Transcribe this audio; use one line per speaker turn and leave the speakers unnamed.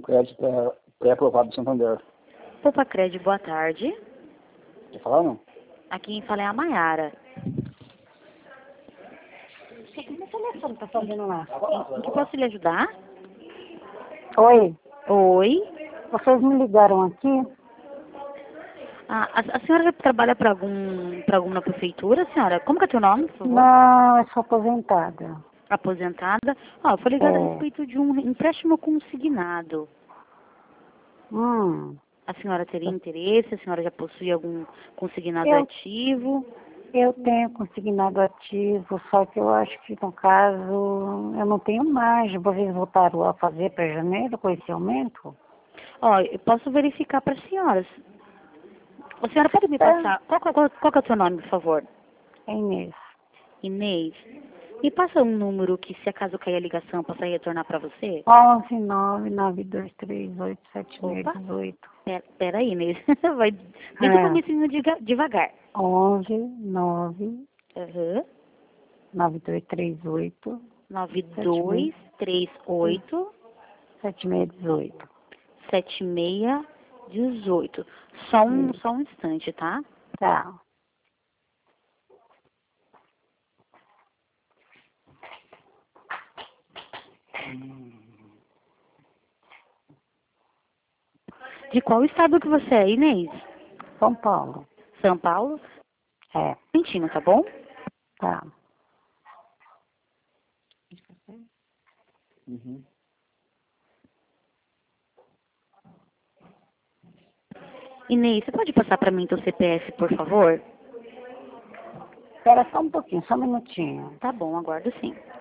crédito pré-aprovado do Santander.
Poupa Crédito, boa tarde.
Quer falar, não?
Aqui quem fala é a Maiara.
O que o telefone tá fazendo lá?
Em que posso lhe ajudar?
Oi,
Oi.
vocês me ligaram aqui?
Ah, a senhora já trabalha para alguma prefeitura, senhora? Como que é teu nome, por favor?
Não, eu sou aposentada.
Aposentada? Ó, eu fui ligada a
É.
respeito de um empréstimo consignado. A senhora teria interesse? A senhora já possui algum consignado
Eu-
ativo?
Eu tenho consignado ativo, só que eu acho que no caso eu não tenho mais. Vocês voltaram a fazer para janeiro com esse aumento?
Ó, eu posso verificar para as senhoras. A senhora pode me
Tá.
passar... Qual que é o teu nome, por favor?
É Inês.
Inês. Me passa um número que, se acaso cair a ligação, eu possa retornar para você?
11 992387618.
Pera aí, Inês. Vai dentro do
É.
comecinho devagar.
11 9
Aham.
9238
9238
7618.
7618. Só um instante, tá?
Tá.
De qual estado que você é, Inês?
São Paulo.
São Paulo?
É.
Argentina, tá bom?
Tá.
Uhum.
Inês, você pode passar para mim teu CPF, por favor?
Espera só um pouquinho, só um minutinho.
Tá bom, aguardo sim.